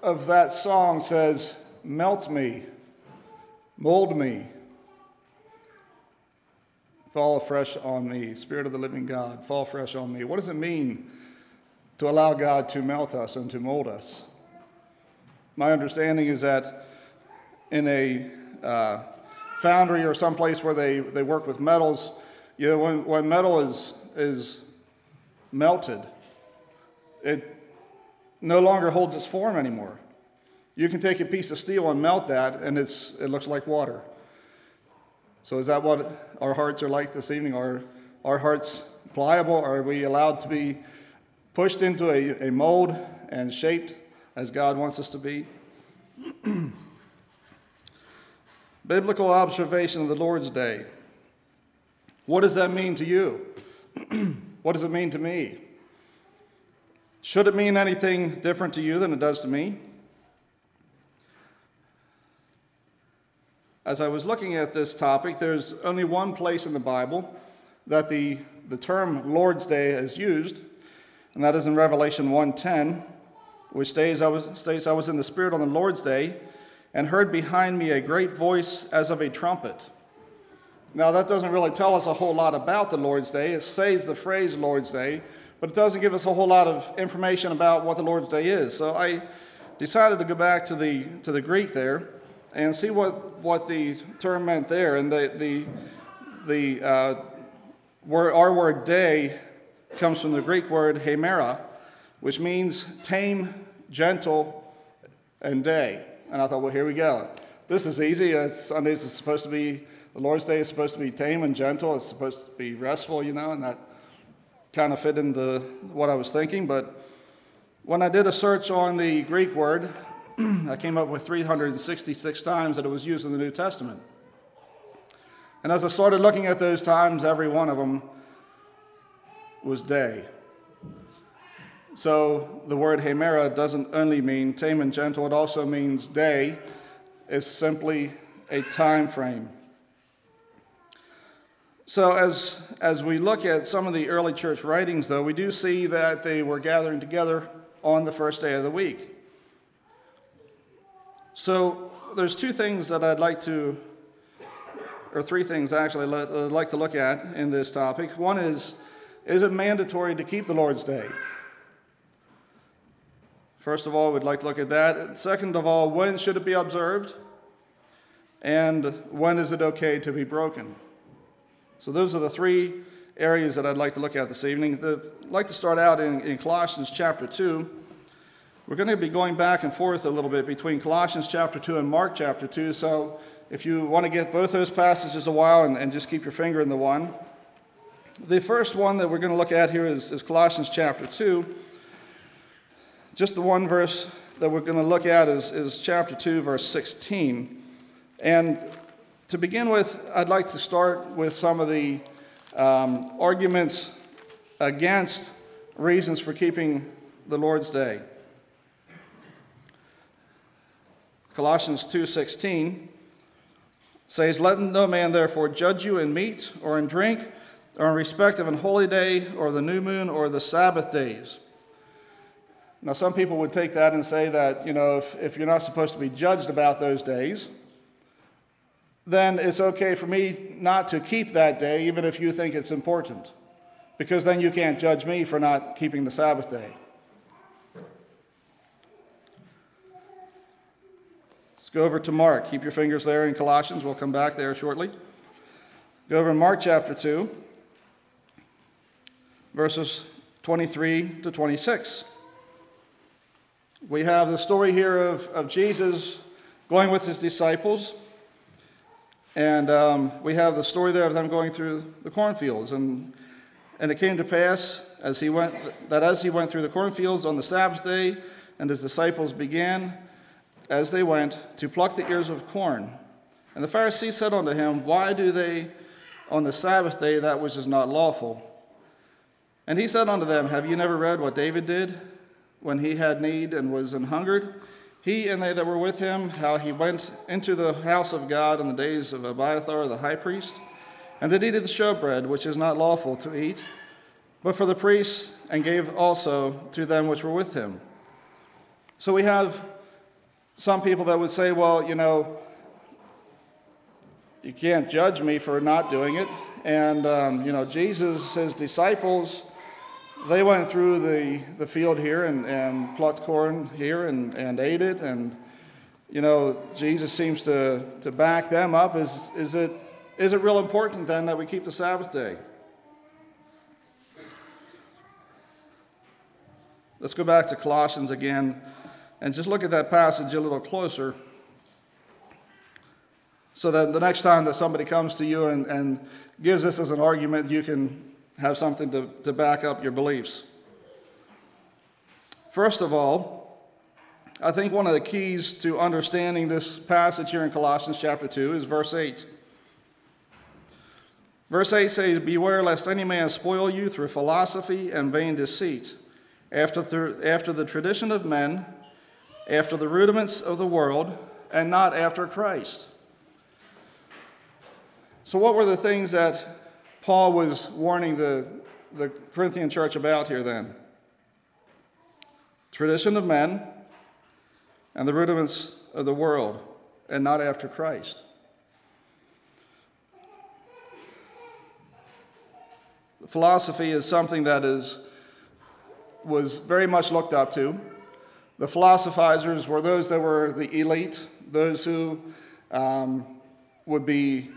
of that song says, "Melt me, mold me, fall afresh on me, Spirit of the living God, fall fresh on me." What does it mean to allow God to melt us and to mold us? My understanding is that in a foundry or someplace where they work with metals, when metal is melted, it no longer holds its form anymore. You can take a piece of steel and melt that, and it looks like water. So is that what our hearts are like this evening? Are our hearts pliable? Are we allowed to be pushed into a mold and shaped as God wants us to be? Biblical observation of the Lord's Day. What does that mean to you? What does it mean to me? Should it mean anything different to you than it does to me? As I was looking at this topic, there's only one place in the Bible that the term Lord's Day is used, and that is in Revelation 1:10, which states, I was in the Spirit on the Lord's Day, and heard behind me a great voice as of a trumpet. Now, that doesn't really tell us a whole lot about the Lord's Day. It says the phrase Lord's Day, but it doesn't give us a whole lot of information about what the Lord's Day is. So I decided to go back to the Greek there and see what the term meant there. And our word day comes from the Greek word hemera, which means tame, gentle, and day. And I thought, well, here we go. This is easy. Sundays is supposed to be, the Lord's Day is supposed to be tame and gentle. It's supposed to be restful, and that kind of fit into what I was thinking. But when I did a search on the Greek word, I came up with 366 times that it was used in the New Testament. And as I started looking at those times, every one of them was day. So the word hemera doesn't only mean tame and gentle, it also means day. It's simply a time frame. So as we look at some of the early church writings, though, we do see that they were gathering together on the first day of the week. So there's three things actually, I'd like to look at in this topic. One is it mandatory to keep the Lord's Day? First of all, we'd like to look at that. Second of all, when should it be observed? And when is it okay to be broken? So those are the three areas that I'd like to look at this evening. I'd like to start out in Colossians chapter 2. We're going to be going back and forth a little bit between Colossians chapter 2 and Mark chapter 2. So if you want to get both those passages a while and just keep your finger in the one. The first one that we're going to look at here is Colossians chapter 2. Just the one verse that we're going to look at is chapter 2, verse 16. And to begin with, I'd like to start with some of the arguments against reasons for keeping the Lord's Day. Colossians 2:16 says, "Let no man therefore judge you in meat or in drink or in respect of an holy day or the new moon or the Sabbath days." Now, some people would take that and say that, if you're not supposed to be judged about those days, then it's okay for me not to keep that day, even if you think it's important, because then you can't judge me for not keeping the Sabbath day. Let's go over to Mark. Keep your fingers there in Colossians. We'll come back there shortly. Go over to Mark chapter 2, verses 23 to 26. We have the story here of Jesus going with his disciples, and we have the story there of them going through the cornfields. And it came to pass as he went through the cornfields on the Sabbath day, and his disciples began, as they went, to pluck the ears of corn. And the Pharisees said unto him, Why do they on the Sabbath day that which is not lawful? And he said unto them, Have you never read what David did when he had need and was an hungered? He and they that were with him, how he went into the house of God in the days of Abiathar the high priest, and did eat of the showbread, which is not lawful to eat, but for the priests, and gave also to them which were with him. So we have some people that would say, well, you can't judge me for not doing it. And, Jesus, his disciples, they went through the field here and plucked corn here and ate it. And, Jesus seems to back them up. Is it real important then that we keep the Sabbath day? Let's go back to Colossians again and just look at that passage a little closer, so that the next time that somebody comes to you and gives this as an argument, you can have something to back up your beliefs. First of all, I think one of the keys to understanding this passage here in Colossians chapter 2 is verse 8. Verse 8 says, "Beware lest any man spoil you through philosophy and vain deceit, after the tradition of men, after the rudiments of the world, and not after Christ." So what were the things that Paul was warning the Corinthian church about here then? Tradition of men and the rudiments of the world, and not after Christ. Philosophy is something that was very much looked up to. The philosophizers were those that were the elite, those who would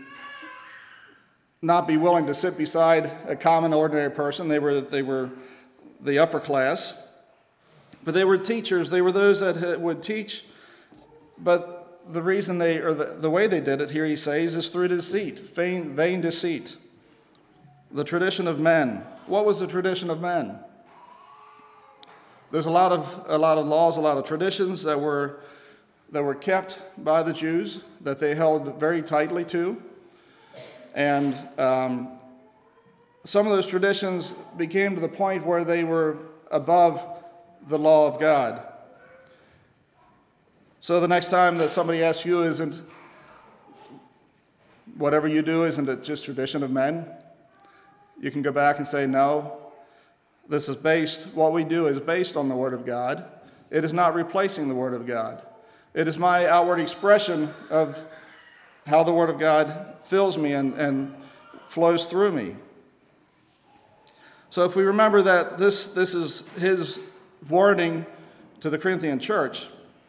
not be willing to sit beside a common, ordinary person. They were the upper class. But they were teachers. They were those that would teach. But the reason the way they did it, here he says, is through deceit, vain deceit. The tradition of men. What was the tradition of men? There's a lot of laws, a lot of traditions that were kept by the Jews that they held very tightly to. And some of those traditions became to the point where they were above the law of God. So the next time that somebody asks you, isn't whatever you do, isn't it just tradition of men? You can go back and say, no, what we do is based on the Word of God. It is not replacing the Word of God. It is my outward expression of how the Word of God fills me and flows through me. So if we remember that this is his warning to the Corinthian church,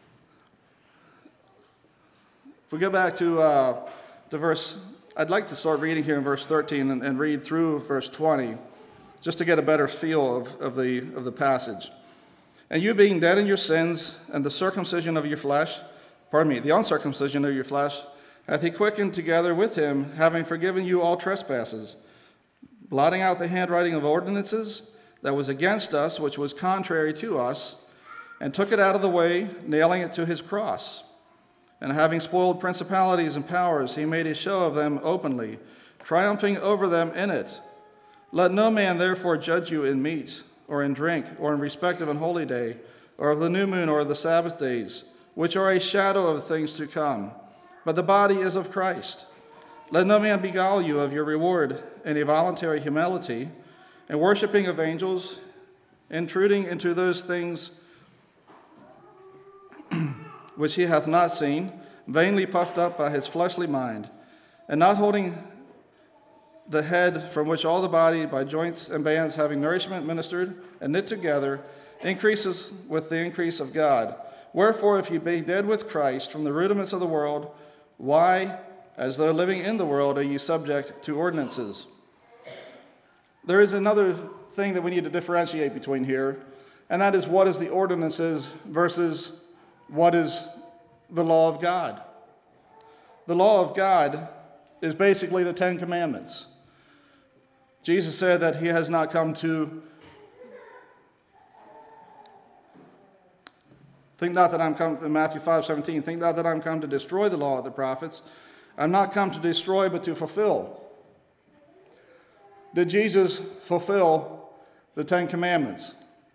if we go back to verse, I'd like to start reading here in verse 13 and read through verse 20, just to get a better feel of the passage. "And you being dead in your sins and the uncircumcision of your flesh, hath he quickened together with him, having forgiven you all trespasses, blotting out the handwriting of ordinances that was against us, which was contrary to us, and took it out of the way, nailing it to his cross. And having spoiled principalities and powers, he made a show of them openly, triumphing over them in it. Let no man therefore judge you in meat, or in drink, or in respect of an holy day, or of the new moon, or of the Sabbath days, which are a shadow of things to come. But the body is of Christ. Let no man beguile you of your reward in a voluntary humility, and worshiping of angels, intruding into those things which he hath not seen, vainly puffed up by his fleshly mind, and not holding the head, from which all the body by joints and bands having nourishment ministered and knit together, increases with the increase of God. Wherefore, if ye be dead with Christ from the rudiments of the world, why, as though living in the world, are ye subject to ordinances?" There is another thing that we need to differentiate between here, and that is what is the ordinances versus what is the law of God. The law of God is basically the Ten Commandments. Jesus said that he has not come to think not that I'm come, in Matthew 5:17, think not that I'm come to destroy the law of the prophets. I'm not come to destroy, but to fulfill. Did Jesus fulfill the Ten Commandments?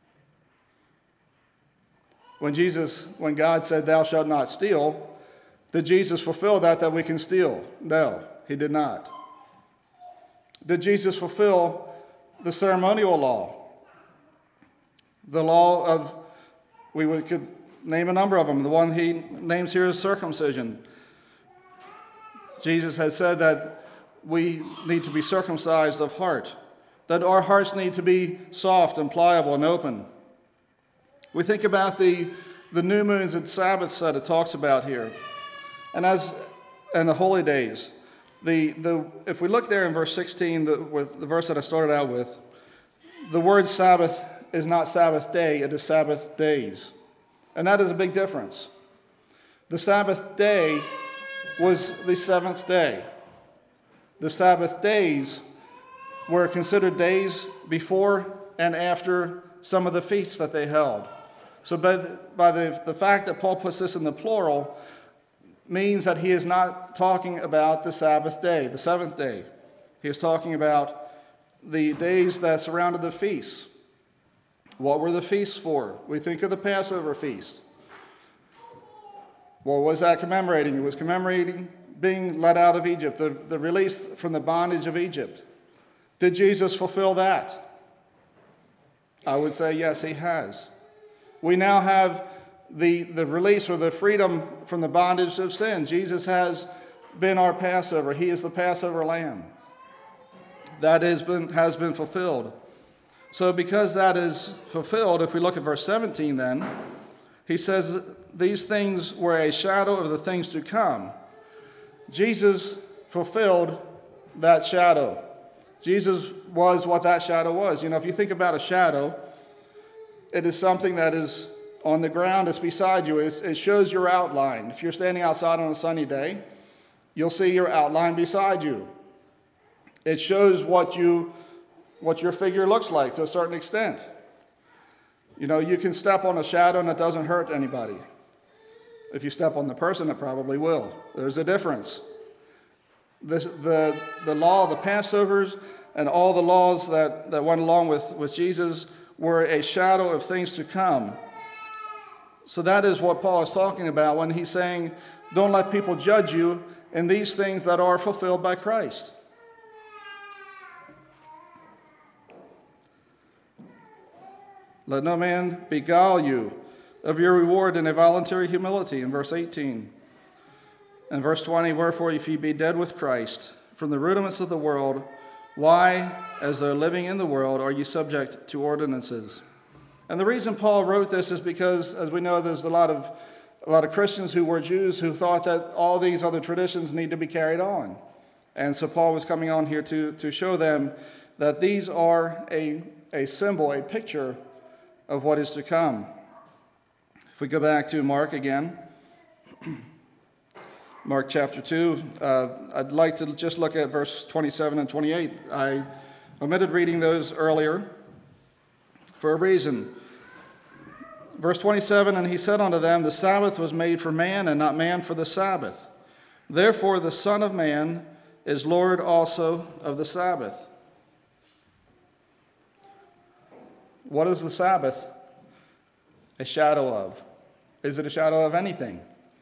When God said, "Thou shalt not steal," did Jesus fulfill that we can steal? No, he did not. Did Jesus fulfill the ceremonial law? The law of, name a number of them. The one he names here is circumcision. Jesus has said that we need to be circumcised of heart, that our hearts need to be soft and pliable and open. We think about the new moons and Sabbaths that it talks about here, and the holy days. If we look there in verse 16, with the verse that I started out with, the word Sabbath is not Sabbath day, it is Sabbath days. And that is a big difference. The Sabbath day was the seventh day. The Sabbath days were considered days before and after some of the feasts that they held. So by the fact that Paul puts this in the plural means that he is not talking about the Sabbath day, the seventh day. He is talking about the days that surrounded the feasts. What were the feasts for? We think of the Passover feast. What was that commemorating? It was commemorating being let out of Egypt, the release from the bondage of Egypt. Did Jesus fulfill that? I would say yes, he has. We now have the release or the freedom from the bondage of sin. Jesus has been our Passover. He is the Passover lamb. That has been fulfilled. So because that is fulfilled, if we look at verse 17 then, he says these things were a shadow of the things to come. Jesus fulfilled that shadow. Jesus was what that shadow was. You know, if you think about a shadow, it is something that is on the ground, it's beside you. It shows your outline. If you're standing outside on a sunny day, you'll see your outline beside you. It shows what your figure looks like to a certain extent. You know, you can step on a shadow and it doesn't hurt anybody. If you step on the person, it probably will. There's a difference. The law, the Passovers, and all the laws that went along with Jesus were a shadow of things to come. So that is what Paul is talking about when he's saying, don't let people judge you in these things that are fulfilled by Christ. Let no man beguile you of your reward in a voluntary humility, in verse 18. And verse 20, wherefore if ye be dead with Christ from the rudiments of the world, why, as though living in the world, are ye subject to ordinances? And the reason Paul wrote this is because, as we know, there's a lot of Christians who were Jews who thought that all these other traditions need to be carried on. And so Paul was coming on here to show them that these are a symbol, a picture of what is to come. If we go back to Mark again, Mark chapter 2, I'd like to just look at verse 27 and 28. I omitted reading those earlier for a reason. Verse 27, and he said unto them, the Sabbath was made for man, and not man for the Sabbath. Therefore the Son of Man is Lord also of the Sabbath. What is the Sabbath a shadow of? Is it a shadow of anything?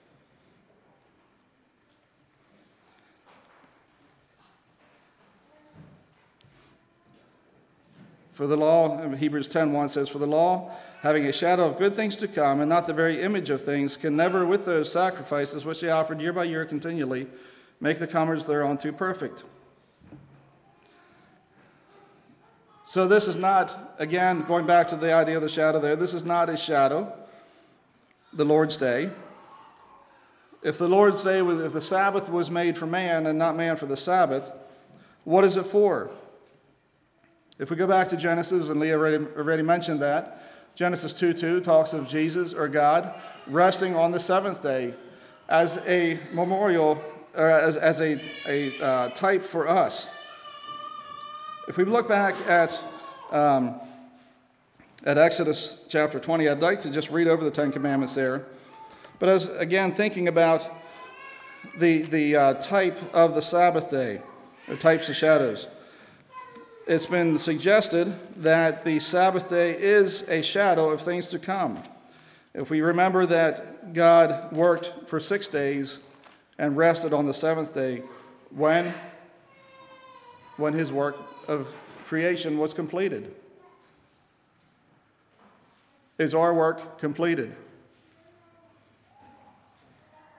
For the law, Hebrews 10:1 says, for the law, having a shadow of good things to come, and not the very image of things, can never with those sacrifices which they offered year by year continually, make the comers thereunto perfect. So this is not, again, going back to the idea of the shadow there, this is not a shadow, the Lord's Day. If the Sabbath was made for man and not man for the Sabbath, what is it for? If we go back to Genesis, and Leah already mentioned that, Genesis 2:2 talks of Jesus, or God, resting on the seventh day as a memorial, or as a type for us. If we look back at Exodus chapter 20, I'd like to just read over the Ten Commandments there. But as, again, thinking about the type of the Sabbath day, or types of shadows, it's been suggested that the Sabbath day is a shadow of things to come. If we remember that God worked for 6 days and rested on the seventh day, when his work of creation was completed. Is our work completed?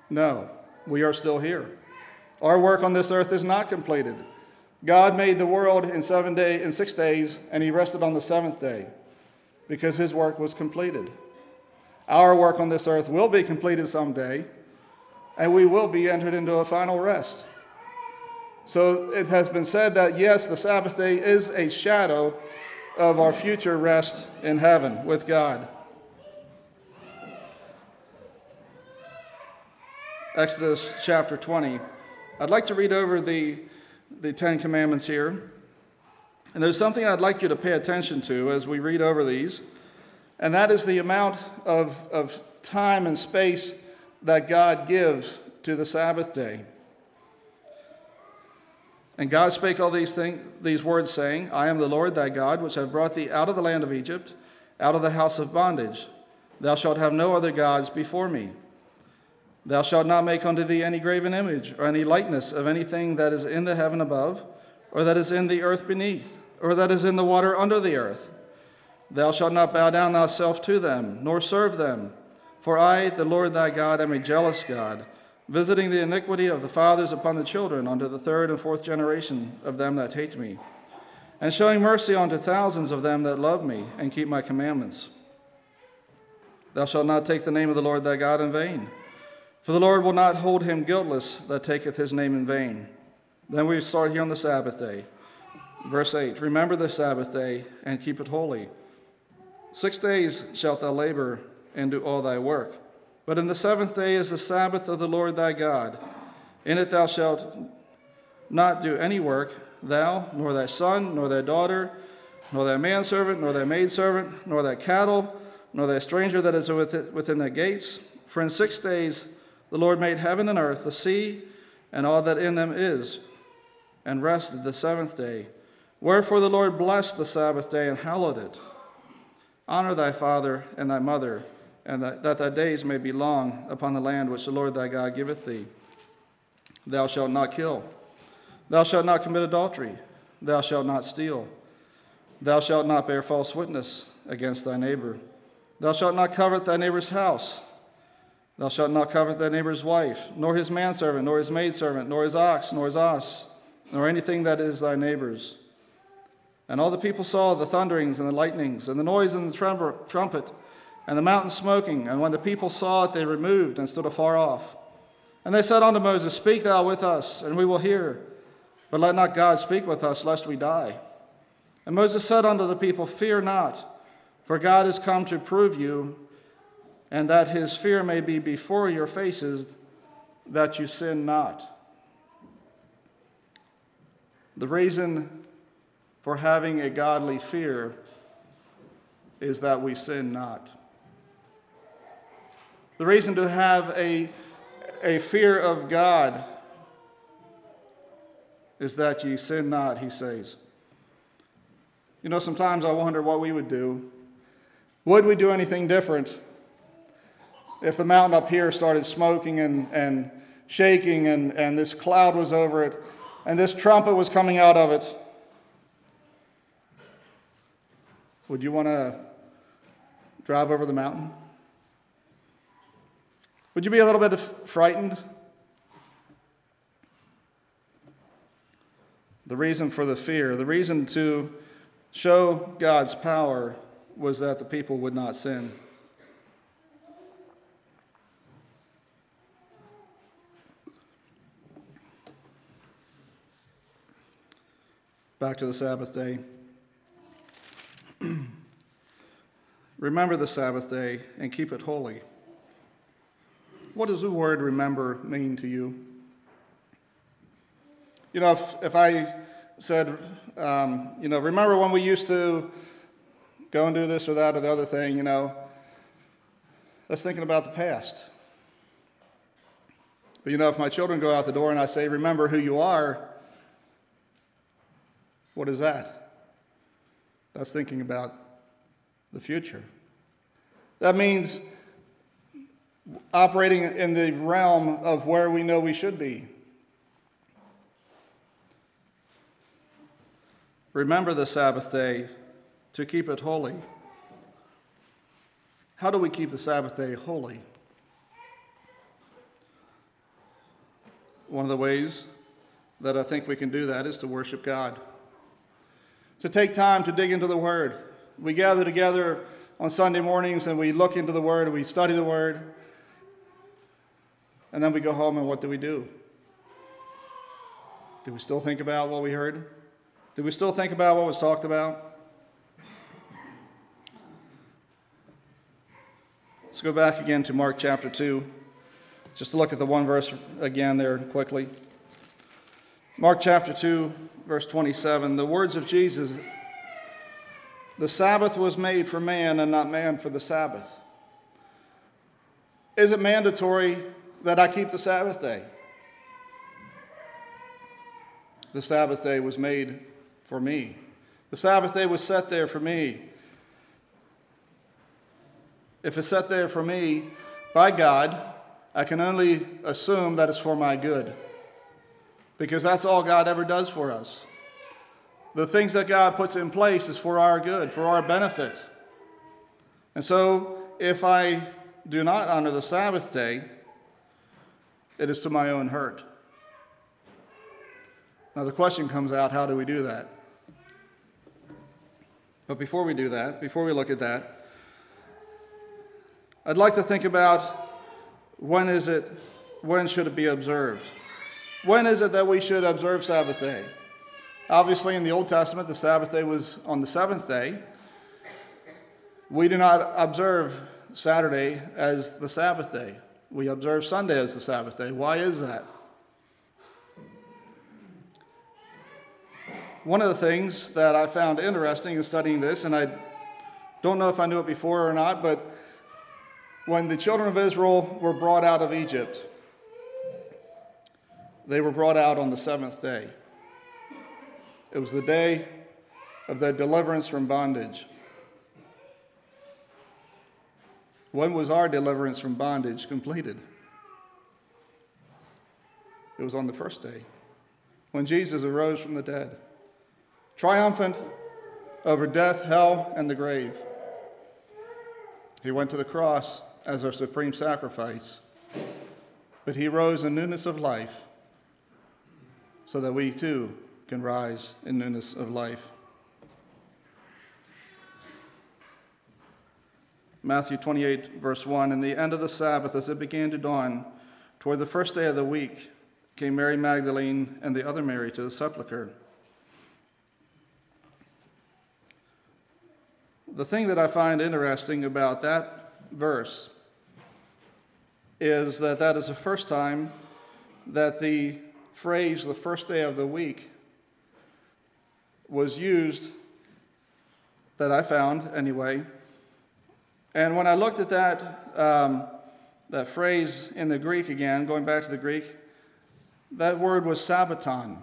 No, we are still here. Our work on this earth is not completed. God made the world in 6 days, and he rested on the seventh day because his work was completed. Our work on this earth will be completed someday, and we will be entered into a final rest. So it has been said that, yes, the Sabbath day is a shadow of our future rest in heaven with God. Exodus chapter 20. I'd like to read over the Ten Commandments here. And there's something I'd like you to pay attention to as we read over these, and that is the amount of time and space that God gives to the Sabbath day. And God spake all these words, saying, I am the Lord thy God, which have brought thee out of the land of Egypt, out of the house of bondage. Thou shalt have no other gods before me. Thou shalt not make unto thee any graven image, or any likeness of anything that is in the heaven above, or that is in the earth beneath, or that is in the water under the earth. Thou shalt not bow down thyself to them, nor serve them. For I, the Lord thy God, am a jealous God, visiting the iniquity of the fathers upon the children, unto the third and fourth generation of them that hate me, and showing mercy unto thousands of them that love me, and keep my commandments. Thou shalt not take the name of the Lord thy God in vain, for the Lord will not hold him guiltless that taketh his name in vain. Then we start here on the Sabbath day. Verse 8, remember the Sabbath day, and keep it holy. 6 days shalt thou labor and do all thy work. But in the seventh day is the Sabbath of the Lord thy God. In it thou shalt not do any work, thou, nor thy son, nor thy daughter, nor thy manservant, nor thy maidservant, nor thy cattle, nor thy stranger that is within thy gates. For in 6 days the Lord made heaven and earth, the sea, and all that in them is, and rested the seventh day. Wherefore the Lord blessed the Sabbath day and hallowed it. Honor thy father and thy mother, and that thy days may be long upon the land which the Lord thy God giveth thee. Thou shalt not kill. Thou shalt not commit adultery. Thou shalt not steal. Thou shalt not bear false witness against thy neighbor. Thou shalt not covet thy neighbor's house. Thou shalt not covet thy neighbor's wife, nor his manservant, nor his maidservant, nor his ox, nor his ass, nor anything that is thy neighbor's. And all the people saw the thunderings and the lightnings, and the noise and the trumpet, and the mountain smoking. And when the people saw it, they removed and stood afar off. And they said unto Moses, Speak thou with us, and we will hear. But let not God speak with us, lest we die. And Moses said unto the people, Fear not, for God is come to prove you, and that his fear may be before your faces, that you sin not. The reason for having a godly fear is that we sin not. The reason to have a fear of God is that ye sin not, he says. You know, sometimes I wonder what we would do. Would we do anything different if the mountain up here started smoking and shaking and this cloud was over it and this trumpet was coming out of it? Would you want to drive over the mountain? Would you be a little bit frightened? The reason for the fear, the reason to show God's power was that the people would not sin. Back to the Sabbath day. Remember the Sabbath day and keep it holy. What does the word remember mean to you? You know, if I said, remember when we used to go and do this or that or the other thing, that's thinking about the past. But if my children go out the door and I say, remember who you are, what is that? That's thinking about the future. That means operating in the realm of where we know we should be. Remember the Sabbath day to keep it holy. How do we keep the Sabbath day holy? one of the ways that I think we can do that is to worship God. To take time to dig into the Word. We gather together on Sunday mornings and we look into the Word, we study the Word, and then we go home and what do? Do we still think about what we heard? Do we still think about what was talked about? Let's go back again to Mark chapter 2, just to look at the one verse again there quickly. Mark chapter 2, verse 27, the words of Jesus, the Sabbath was made for man and not man for the Sabbath. Is it mandatory that I keep the Sabbath day? The Sabbath day was made for me. The Sabbath day was set there for me. If it's set there for me by God, I can only assume that it's for my good, because that's all God ever does for us. The things that God puts in place is for our good, for our benefit. And so if I do not honor the Sabbath day, it is to my own hurt. Now the question comes out, how do we do that? But before we do that, before we look at that, I'd like to think about when should it be observed? When is it that we should observe Sabbath day? Obviously in the Old Testament, the Sabbath day was on the seventh day. We do not observe Saturday as the Sabbath day. We observe Sunday as the Sabbath day. Why is that? One of the things that I found interesting in studying this, and I don't know if I knew it before or not, but when the children of Israel were brought out of Egypt, they were brought out on the seventh day. It was the day of their deliverance from bondage. When was our deliverance from bondage completed? It was on the first day, when Jesus arose from the dead, triumphant over death, hell, and the grave. He went to the cross as our supreme sacrifice, but he rose in newness of life so that we too can rise in newness of life. Matthew 28, verse 1, in the end of the Sabbath, as it began to dawn, toward the first day of the week, came Mary Magdalene and the other Mary to the sepulchre. The thing that I find interesting about that verse is that is the first time that the phrase, the first day of the week, was used, that I found anyway. And when I looked at that phrase in the Greek again, going back to the Greek, that word was Sabbaton.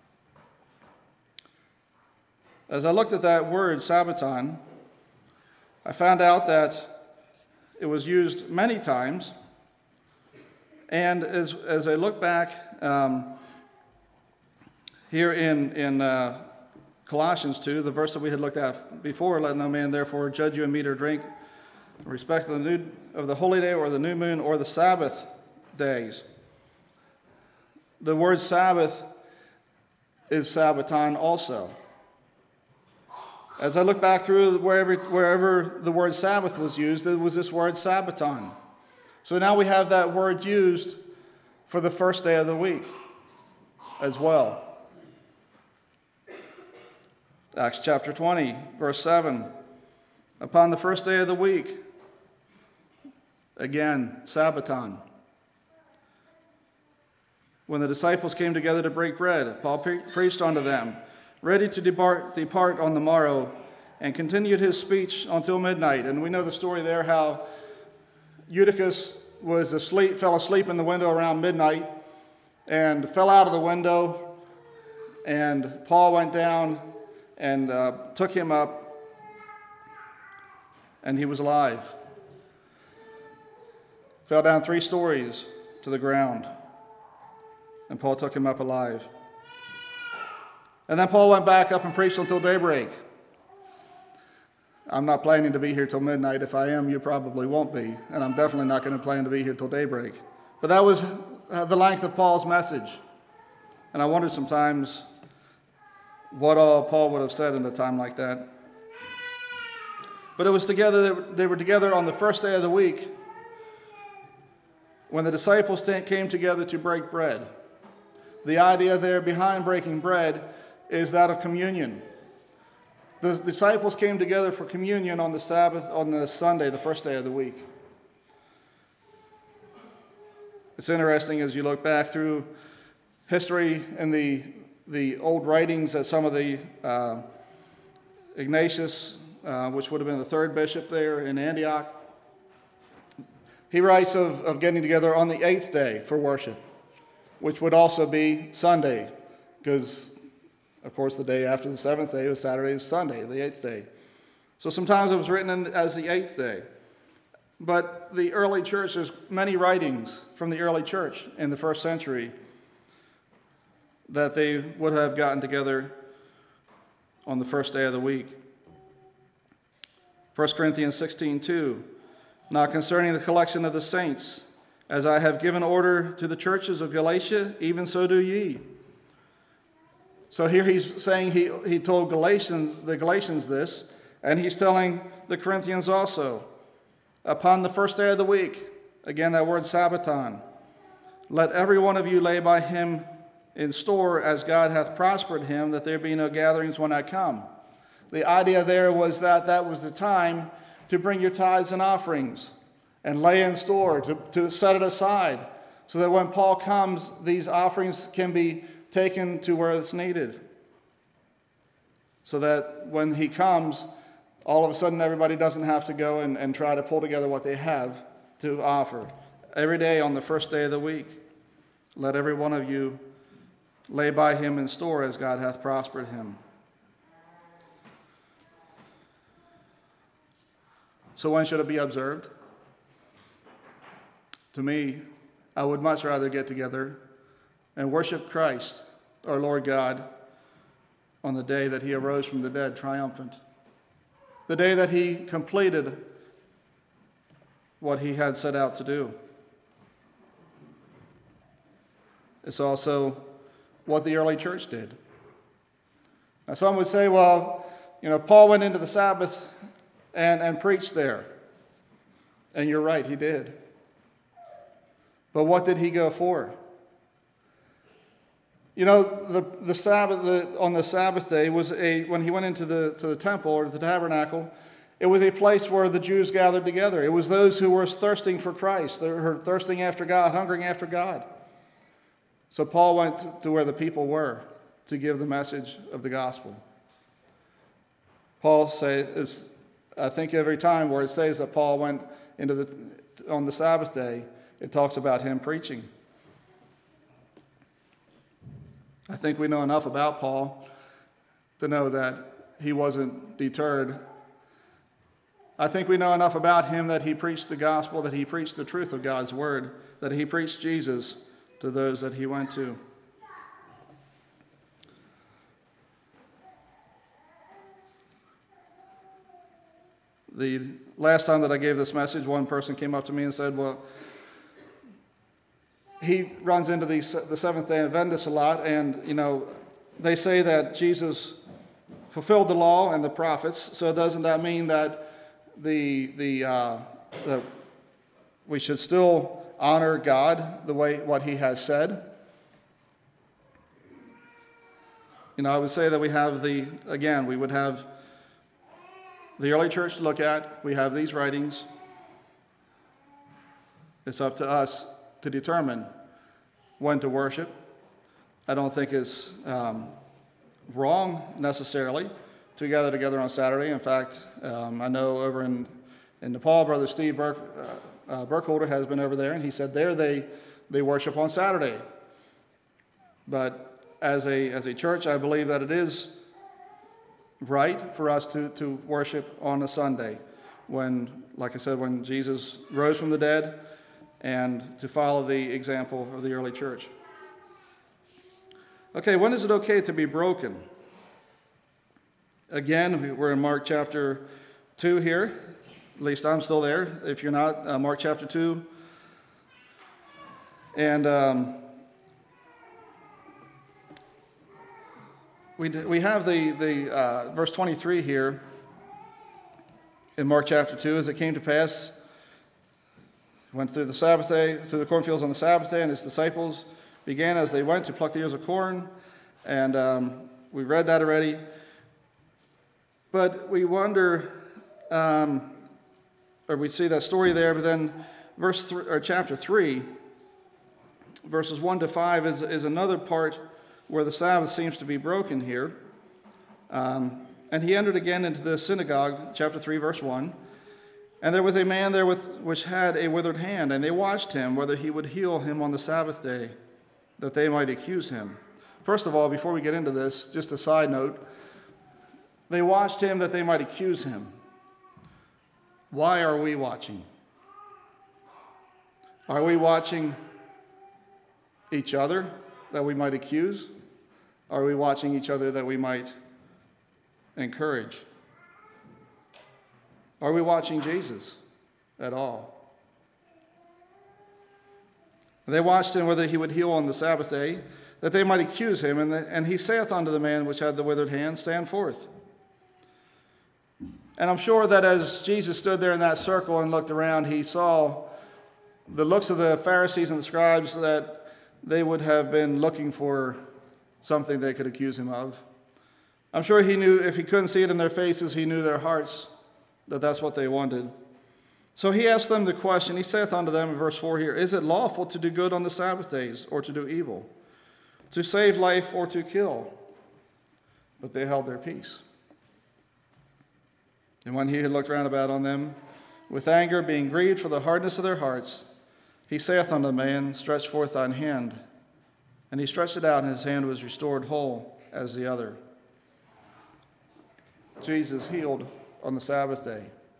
As I looked at that word, Sabbaton, I found out that it was used many times. And as I look back here in Colossians 2, the verse that we had looked at before, let no man therefore judge you in meat or drink, in respect of the holy day or the new moon or the Sabbath days. The word Sabbath is Sabbaton also. As I look back through wherever the word Sabbath was used, it was this word Sabbaton. So now we have that word used for the first day of the week as well. Acts chapter 20, verse 7. Upon the first day of the week, again, Sabbaton. When the disciples came together to break bread, Paul preached unto them, ready to depart on the morrow, and continued his speech until midnight. And we know the story there, how Eutychus fell asleep in the window around midnight, and fell out of the window, and Paul went down and took him up, and he was alive. Fell down 3 stories to the ground, and Paul took him up alive. And then Paul went back up and preached until daybreak. I'm not planning to be here till midnight. If I am, you probably won't be, and I'm definitely not going to plan to be here till daybreak. But that was the length of Paul's message. And I wonder sometimes what all Paul would have said in a time like that. But it was together, they were together on the first day of the week when the disciples came together to break bread. The idea there behind breaking bread is that of communion. The disciples came together for communion on the Sabbath, on the Sunday, the first day of the week. It's interesting as you look back through history and the old writings that some of the Ignatius, which would have been the third bishop there in Antioch, he writes of getting together on the 8th day for worship, which would also be Sunday, because, of course, the day after the 7th day was Saturday and Sunday, the 8th day. So sometimes it was written as the 8th day. But the early church, there's many writings from the early church in the first century that they would have gotten together on the first day of the week. 1 Corinthians 16:2, now concerning the collection of the saints, as I have given order to the churches of Galatia, even so do ye. So here he's saying he told the Galatians this, and he's telling the Corinthians also. Upon the first day of the week, again that word Sabbaton, let every one of you lay by him in store as God hath prospered him, that there be no gatherings when I come. The idea there was that was the time to bring your tithes and offerings and lay in store, to set it aside, so that when Paul comes, these offerings can be taken to where it's needed. So that when he comes, all of a sudden everybody doesn't have to go and try to pull together what they have to offer. Every day on the first day of the week, let every one of you lay by him in store as God hath prospered him. So when should it be observed? To me, I would much rather get together and worship Christ, our Lord God, on the day that he arose from the dead triumphant. The day that he completed what he had set out to do. It's also what the early church did. Now some would say, well, Paul went into the Sabbath and preached there. And you're right, he did. But what did he go for? The Sabbath on the Sabbath day was when he went into the temple or the tabernacle, it was a place where the Jews gathered together. It was those who were thirsting for Christ. They were thirsting after God, hungering after God. So Paul went to where the people were to give the message of the gospel. Paul says, I think every time where it says that Paul went on the Sabbath day, it talks about him preaching. I think we know enough about Paul to know that he wasn't deterred. I think we know enough about him that he preached the gospel, that he preached the truth of God's word, that he preached Jesus to those that he went to. The last time that I gave this message, one person came up to me and said, well, he runs into the Seventh-day Adventists a lot, and, they say that Jesus fulfilled the law and the prophets, so doesn't that mean that that we should still honor God the way what he has said? I would say that we would have the early church to look at. We have these writings. It's up to us to determine when to worship. I don't think it's wrong necessarily to gather together on Saturday. In fact, I know over in Nepal, Brother Steve Burkholder has been over there, and he said they worship on Saturday. But as a church, I believe that it is right for us to worship on a Sunday when, like I said, when Jesus rose from the dead, and to follow the example of the early church. Okay, when is it okay to be broken? Again, we're in Mark chapter 2 here. At least I'm still there. If you're not, Mark chapter 2. And we have the verse 23 here in Mark chapter 2. As it came to pass, he went through the Sabbath day, through the cornfields on the Sabbath day, and his disciples began as they went to pluck the ears of corn. And we read that already. But we wonder, or we see that story there, but then chapter 3, verses 1 to 5 is another part where the Sabbath seems to be broken here. And he entered again into the synagogue, chapter 3, verse 1. And there was a man there which had a withered hand, and they watched him whether he would heal him on the Sabbath day, that they might accuse him. First of all, before we get into this, just a side note, they watched him that they might accuse him. Why are we watching? Are we watching each other that we might accuse? Are we watching each other that we might encourage? Are we watching Jesus at all? They watched him whether he would heal on the Sabbath day, that they might accuse him. And he saith unto the man which had the withered hand, Stand forth. And I'm sure that as Jesus stood there in that circle and looked around, he saw the looks of the Pharisees and the scribes, that they would have been looking for something they could accuse him of. I'm sure he knew, if he couldn't see it in their faces, he knew their hearts, that that's what they wanted. So he asked them the question. He saith unto them in verse 4 here, Is it lawful to do good on the Sabbath days, or to do evil? To save life, or to kill? But they held their peace. And when he had looked round about on them with anger, being grieved for the hardness of their hearts, he saith unto the man, Stretch forth thine hand. And he stretched it out, and his hand was restored whole as the other. Jesus healed on the Sabbath day.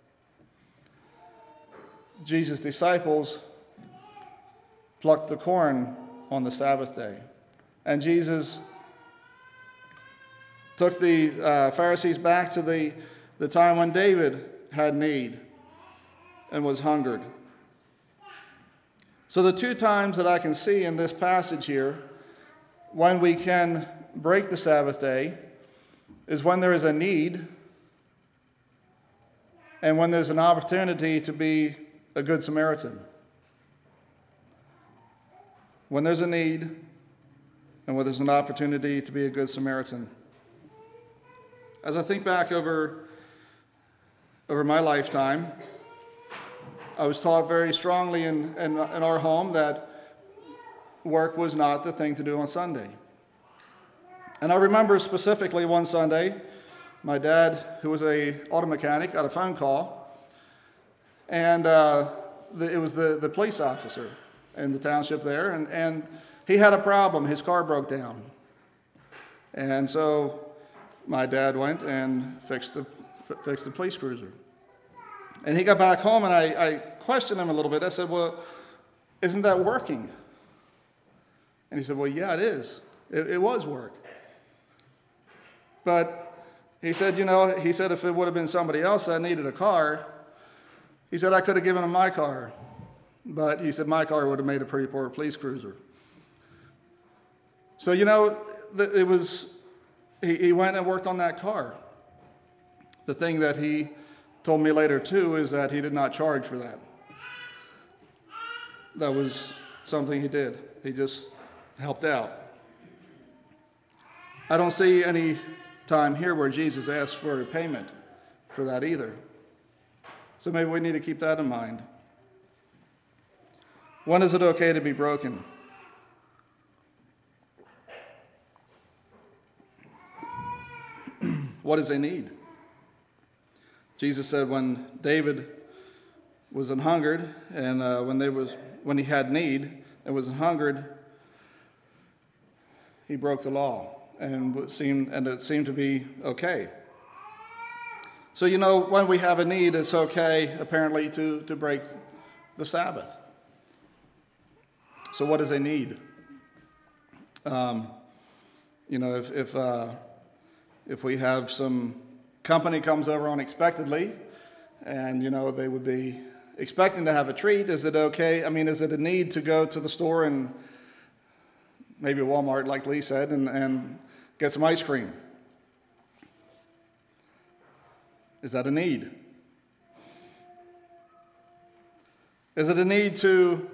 Jesus' disciples plucked the corn on the Sabbath day. And Jesus took the Pharisees back to the time when David had need and was hungered. So the two times that I can see in this passage here, when we can break the Sabbath day, is when there is a need and when there's an opportunity to be a good Samaritan. When there's a need and when there's an opportunity to be a good Samaritan. As I think back over my lifetime, I was taught very strongly in our home that work was not the thing to do on Sunday. And I remember specifically one Sunday, my dad, who was an auto mechanic, got a phone call, and it was the police officer in the township there, and he had a problem. His car broke down. And so my dad went and fixed the police cruiser. And he got back home, and I questioned him a little bit. I said, Well, isn't that working? And he said, Well, yeah, it is. It was work. But he said, if it would have been somebody else that needed a car, he said, I could have given him my car. But he said, my car would have made a pretty poor police cruiser. So, it was, he went and worked on that car. The thing that he told me later, too, is that he did not charge for that. That was something he did. He just helped out. I don't see any time here where Jesus asked for a payment for that either. So maybe we need to keep that in mind. When is it okay to be broken? What is a need? Jesus said when David was an hungered, and when he had need and was an hungered, he broke the law, and it seemed to be okay. So when we have a need, it's okay apparently to break the Sabbath. So what is a need? If we have some company comes over unexpectedly, and they would be expecting to have a treat? Is it okay? I mean, is it a need to go to the store and maybe Walmart, like Lee said, and get some ice cream? Is that a need? Is it a need to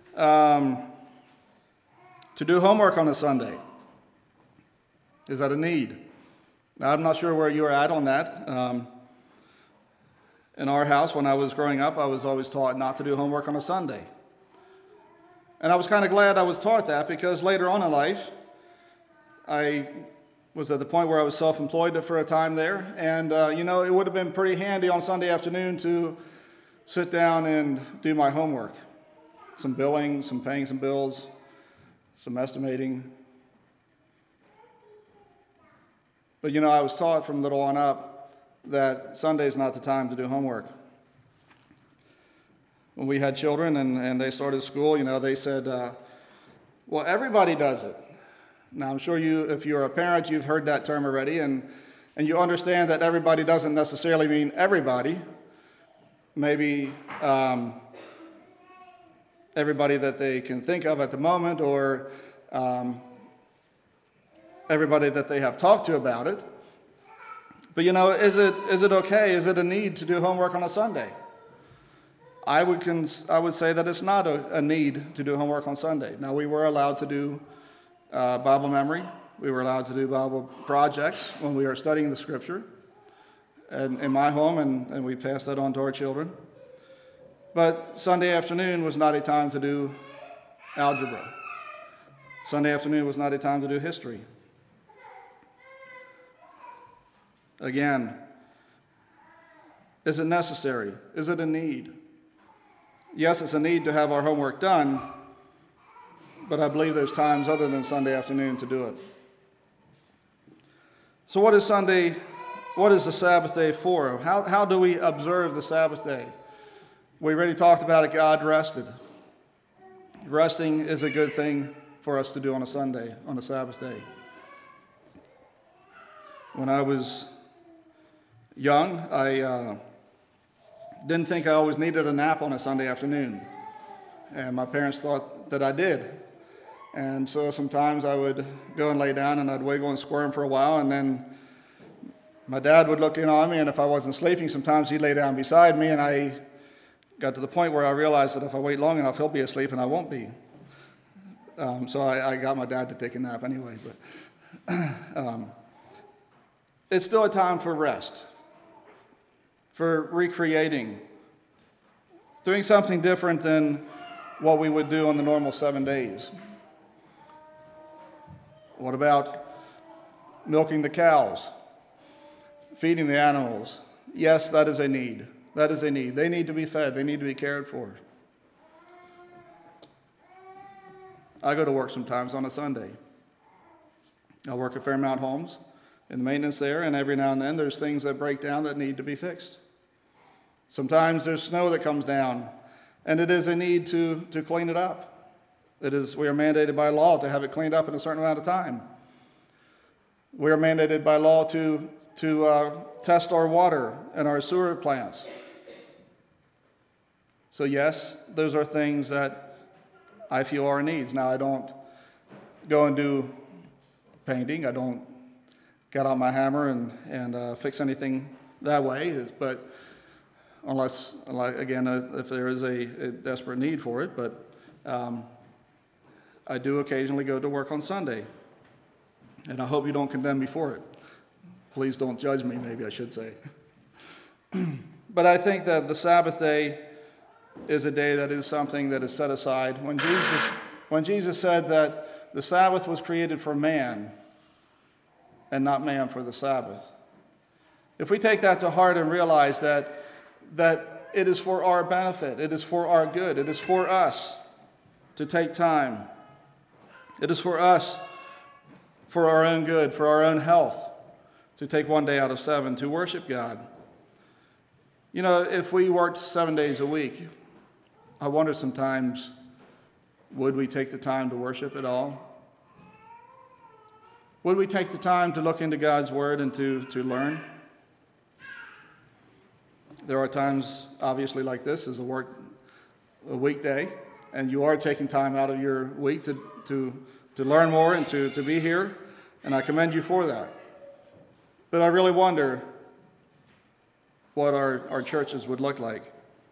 do homework on a Sunday? Is that a need? Now, I'm not sure where you're at on that. In our house, when I was growing up, I was always taught not to do homework on a Sunday. And I was kind of glad I was taught that, because later on in life, I was at the point where I was self-employed for a time there. And, it would have been pretty handy on Sunday afternoon to sit down and do my homework. Some billing, some paying some bills, some estimating. But, I was taught from little on up that Sunday is not the time to do homework. When we had children and they started school, they said, well, everybody does it. Now, I'm sure if you're a parent, you've heard that term already, and you understand that everybody doesn't necessarily mean everybody. Maybe everybody that they can think of at the moment, or everybody that they have talked to about it. But, is it okay? Is it a need to do homework on a Sunday? I would say that it's not a need to do homework on Sunday. Now, we were allowed to do Bible memory. We were allowed to do Bible projects when we were studying the Scripture in my home, and we passed that on to our children. But Sunday afternoon was not a time to do algebra. Sunday afternoon was not a time to do history. Again, is it necessary? Is it a need? Yes, it's a need to have our homework done, but I believe there's times other than Sunday afternoon to do it. So what is Sunday? What is the Sabbath day for? How do we observe the Sabbath day? We already talked about it. God rested. Resting is a good thing for us to do on a Sunday, on a Sabbath day. When I was young, I didn't think I always needed a nap on a Sunday afternoon. And my parents thought that I did. And so sometimes I would go and lay down and I'd wiggle and squirm for a while, and then my dad would look in on me, and if I wasn't sleeping, sometimes he'd lay down beside me, and I got to the point where I realized that if I wait long enough, he'll be asleep and I won't be. So I got my dad to take a nap anyway. But it's still a time for rest, for recreating, doing something different than what we would do on the normal 7 days. What about milking the cows, feeding the animals? Yes, that is a need. That is a need. They need to be fed. They need to be cared for. I go to work sometimes on a Sunday. I work at Fairmount Homes in maintenance there, and every now and then there's things that break down that need to be fixed. Sometimes there's snow that comes down, and it is a need to clean it up. We are mandated by law to have it cleaned up in a certain amount of time. We are mandated by law to test our water and our sewer plants. So yes, those are things that I feel are needs. Now, I don't go and do painting. I don't get out my hammer and fix anything that way, but unless, again, if there is a desperate need for it. But I do occasionally go to work on Sunday, and I hope you don't condemn me for it. Please don't judge me, maybe I should say. But I think that the Sabbath day is a day that is something that is set aside. When Jesus said that the Sabbath was created for man and not man for the Sabbath, if we take that to heart and realize that it is for our benefit, it is for our good, it is for us to take time, it is for us, for our own good, for our own health, to take 1 day out of 7 to worship God. If we worked 7 days a week, I wonder sometimes, would we take the time to worship at all? Would we take the time to look into God's Word and to learn? There are times, obviously, like this is a weekday, and you are taking time out of your week to learn more and to be here, and I commend you for that. But I really wonder what our churches would look like.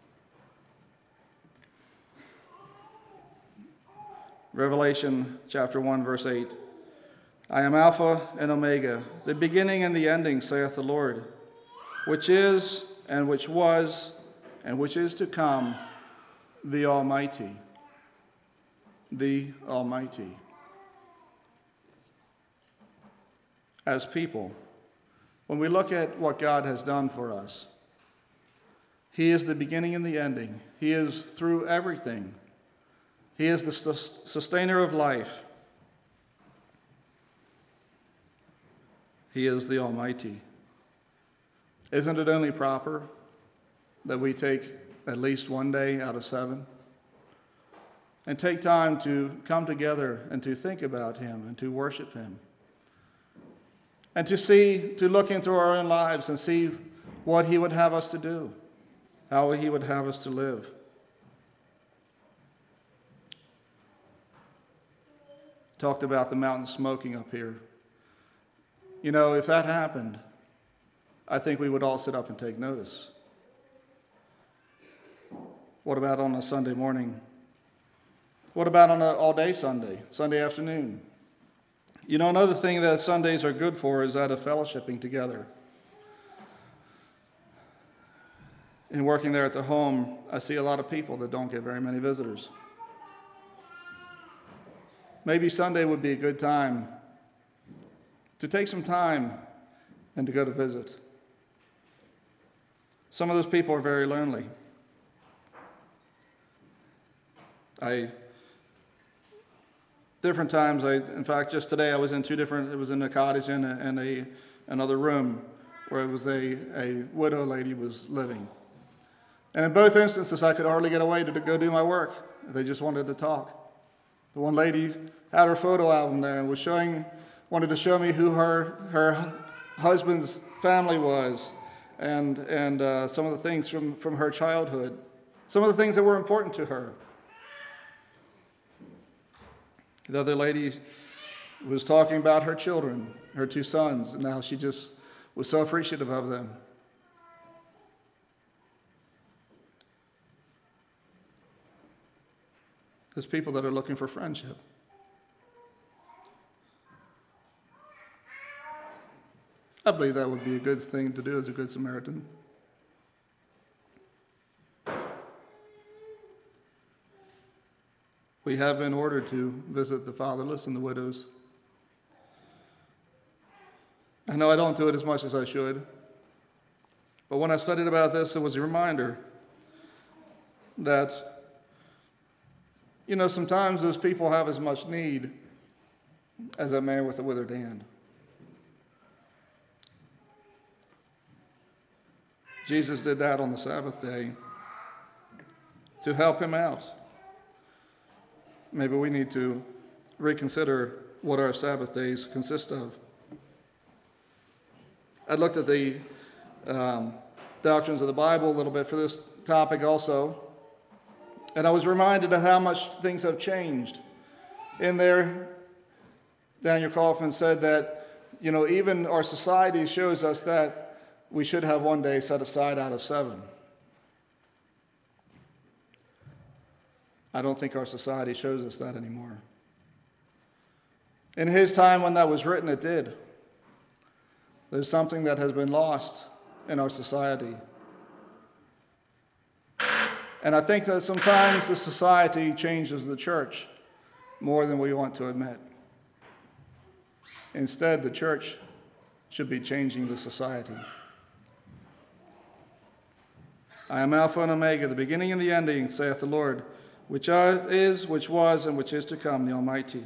Revelation chapter 1, verse 8. I am Alpha and Omega, the beginning and the ending, saith the Lord, which is, and which was, and which is to come, the Almighty. The Almighty. As people, when we look at what God has done for us, He is the beginning and the ending. He is through everything. He is the sustainer of life. He is the Almighty. Isn't it only proper that we take at least one day out of 7 and take time to come together and to think about Him and to worship Him and to look into our own lives and see what He would have us to do, how He would have us to live? Talked about the mountain smoking up here. You know, if that happened, I think we would all sit up and take notice. What about on a Sunday morning? What about on an all-day Sunday afternoon? You know, another thing that Sundays are good for is that of fellowshipping together. In working there at the home, I see a lot of people that don't get very many visitors. Maybe Sunday would be a good time to take some time and to go to visit. Some of those people are very lonely. Different times, in fact, just today I was in it was in a cottage and another room where it was a widow lady was living. And in both instances, I could hardly get away to go do my work. They just wanted to talk. The one lady had her photo album there and wanted to show me who her husband's family was and some of the things from her childhood, some of the things that were important to her. The other lady was talking about her children, her 2 sons, and now she just was so appreciative of them. There's people that are looking for friendship. I believe that would be a good thing to do as a Good Samaritan. We have been ordered to visit the fatherless and the widows. I know I don't do it as much as I should, but when I studied about this, it was a reminder that, you know, sometimes those people have as much need as that man with the withered hand. Jesus did that on the Sabbath day to help him out. Maybe we need to reconsider what our Sabbath days consist of. I looked at the doctrines of the Bible a little bit for this topic also, and I was reminded of how much things have changed. In there, Daniel Kaufman said that, you know, even our society shows us that we should have one day set aside out of 7. I don't think our society shows us that anymore. In his time when that was written, it did. There's something that has been lost in our society. And I think that sometimes the society changes the church more than we want to admit. Instead, the church should be changing the society. I am Alpha and Omega, the beginning and the ending, saith the Lord, which is, which was, and which is to come, the Almighty.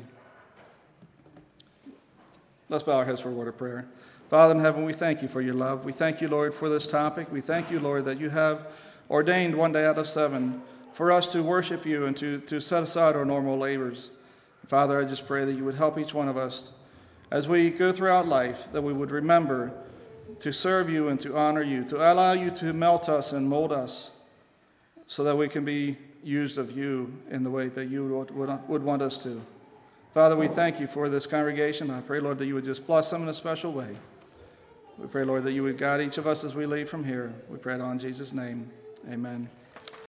Let's bow our heads for a word of prayer. Father in heaven, we thank you for your love. We thank you, Lord, for this topic. We thank you, Lord, that you have ordained one day out of 7 for us to worship you and to set aside our normal labors. Father, I just pray that you would help each one of us as we go throughout life, that we would remember to serve you and to honor you, to allow you to melt us and mold us so that we can be used of you in the way that you would want us to. Father, we thank you for this congregation. I pray, Lord, that you would just bless them in a special way. We pray, Lord, that you would guide each of us as we leave from here. We pray it all in Jesus' name. Amen.